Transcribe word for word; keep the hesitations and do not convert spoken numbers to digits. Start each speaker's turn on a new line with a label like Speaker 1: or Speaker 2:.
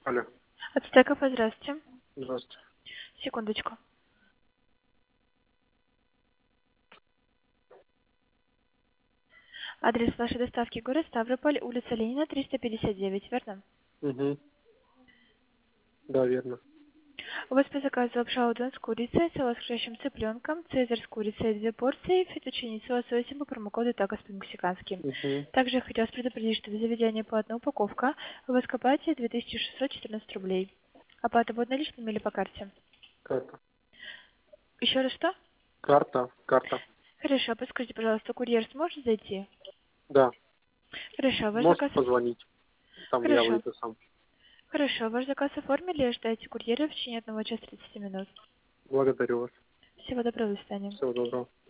Speaker 1: Алло.
Speaker 2: От Стеков, здравствуйте.
Speaker 1: Здравствуйте.
Speaker 2: Секундочку. Адрес вашей доставки город Ставрополь, улица Ленина, триста пятьдесят девять, верно?
Speaker 1: Угу. Да, верно.
Speaker 2: У вас по заказу лапша удон с курицей, салат с хрящим цыпленком, цезарь с курицей две порции, фетучини с лососем по промокоду такос по-мексикански.
Speaker 1: Угу.
Speaker 2: Также я хотела вас предупредить, что за заведение платная упаковка, у вас копайте две тысячи шестьсот четырнадцать рублей. Оплата будет наличными или по карте?
Speaker 1: Карта.
Speaker 2: Еще раз что?
Speaker 1: Карта. Карта.
Speaker 2: Хорошо, подскажите, пожалуйста, курьер сможет зайти?
Speaker 1: Да.
Speaker 2: Хорошо, ваш
Speaker 1: Можете
Speaker 2: заказ...
Speaker 1: позвонить. Там я
Speaker 2: Хорошо.
Speaker 1: выйду сам.
Speaker 2: Хорошо, ваш заказ оформили, ожидайте курьера в течение одного часа тридцати минут.
Speaker 1: Благодарю вас.
Speaker 2: Всего доброго, до свидания.
Speaker 1: Всего доброго.